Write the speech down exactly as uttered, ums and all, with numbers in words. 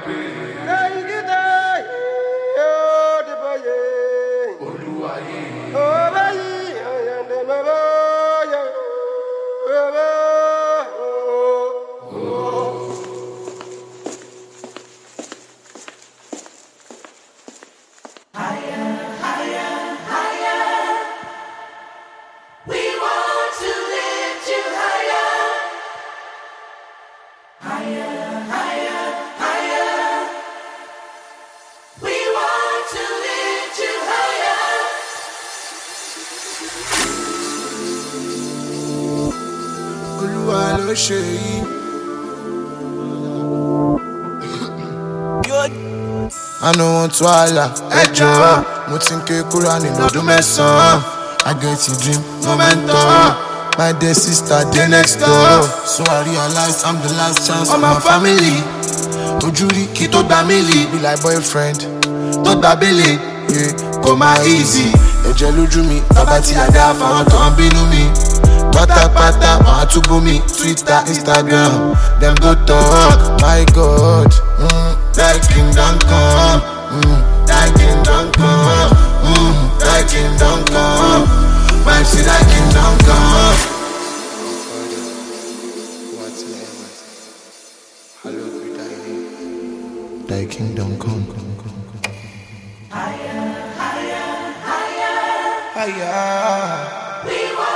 I no want to holla, hey Joe. Mo tin ke kura nínú ọdún mẹ́sàn-án. I get a dream, momentum. My dear sister, dey next door. So I realize I'm the last chance of my family. Ojúrí kí tó gba mílì. Be like boyfriend, tó gba bílì. Yeah, kò má easy. Ẹ̀jẹ̀ lójú mi, bàbá tí a dá fáwọn tó ń bínú mi. Pátápátá, wọ́n á túbú mi. Twitter, Instagram, them go talk. My God, mm, that kingdom come. Mm, that kingdom come. Mm, that kingdom come. Man, see that kingdom come. Whatsoever, hallowed be thy name. Thy kingdom come, come, come, come. Higher, higher, higher. Higher. We want